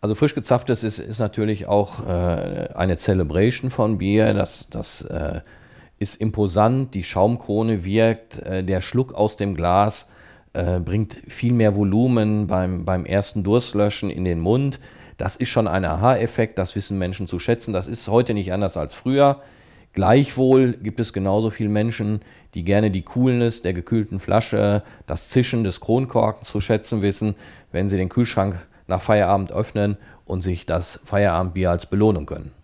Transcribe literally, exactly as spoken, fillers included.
Also frisch gezapftes ist, ist natürlich auch äh, eine Celebration von Bier. Das, das äh, ist imposant, die Schaumkrone wirkt, äh, der Schluck aus dem Glas äh, bringt viel mehr Volumen beim, beim ersten Durstlöschen in den Mund. Das ist schon ein Aha-Effekt, das wissen Menschen zu schätzen. Das ist heute nicht anders als früher. Gleichwohl gibt es genauso viele Menschen, die gerne die Coolness der gekühlten Flasche, das Zischen des Kronkorkens zu schätzen wissen, wenn sie den Kühlschrank nach Feierabend öffnen und sich das Feierabendbier als Belohnung gönnen.